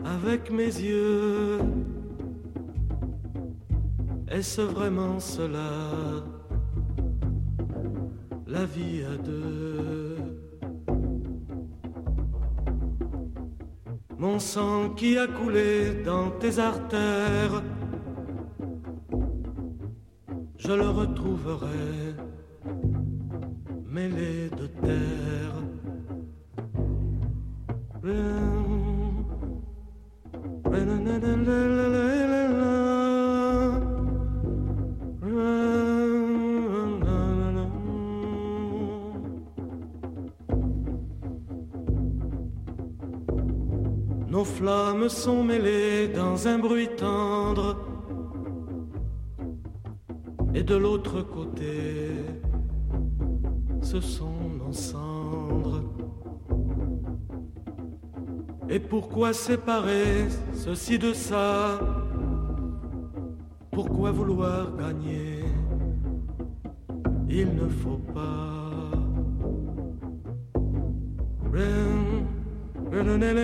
avec mes yeux. Est-ce vraiment cela, la vie à deux? Mon sang qui a coulé dans tes artères, je le retrouverai mêlé de terre. Nos flammes sont mêlées dans un bruit tendre, et de l'autre côté, ce sont nos cendres. Et pourquoi séparer ceci de ça? Pourquoi vouloir gagner? Il ne faut pas.